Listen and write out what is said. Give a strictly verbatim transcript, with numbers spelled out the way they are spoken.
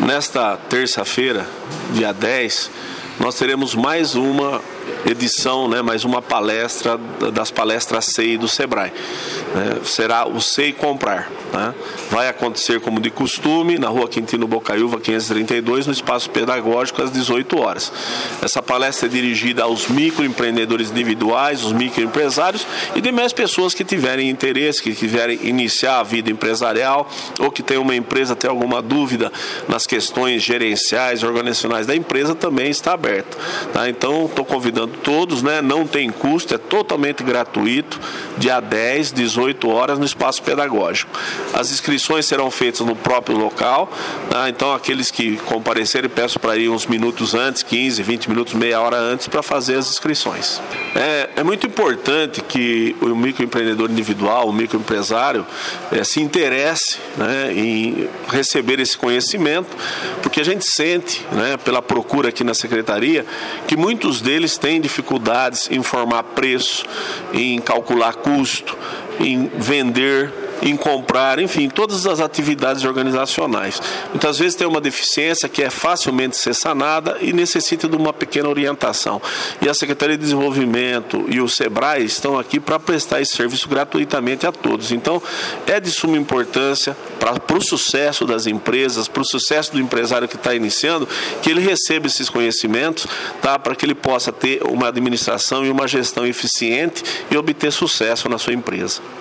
Nesta terça-feira, dia dez, nós teremos mais uma edição, né, mais uma palestra das palestras S E I do Sebrae. É, será o S E I Comprar. Né? Vai acontecer como de costume, na Rua Quintino Bocaiúva, quinhentos e trinta e dois, no Espaço Pedagógico, às dezoito horas. Essa palestra é dirigida aos microempreendedores individuais, os microempresários e demais pessoas que tiverem interesse, que quiserem iniciar a vida empresarial ou que tenham uma empresa, tem alguma dúvida nas questões gerenciais, organizacionais da empresa, também está aberto. Tá? Então, estou convidando todos, né? Não tem custo, é totalmente gratuito, dia dez, dezoito horas, no Espaço Pedagógico. As inscrições serão feitas no próprio local, tá? Então aqueles que comparecerem, peço para ir uns minutos antes, quinze, vinte minutos, meia hora antes, para fazer as inscrições. É, é muito importante que o microempreendedor individual, o microempresário, é, se interesse, né, em receber esse conhecimento, porque a gente sente, né, pela procura aqui na Secretaria, que muitos deles têm dificuldades em formar preço, em calcular custo, em vender, em comprar, enfim, todas as atividades organizacionais. Muitas vezes tem uma deficiência que é facilmente ser sanada e necessita de uma pequena orientação. E a Secretaria de Desenvolvimento e o Sebrae estão aqui para prestar esse serviço gratuitamente a todos. Então, é de suma importância para o sucesso das empresas, para o sucesso do empresário que está iniciando, que ele receba esses conhecimentos, tá, para que ele possa ter uma administração e uma gestão eficiente e obter sucesso na sua empresa.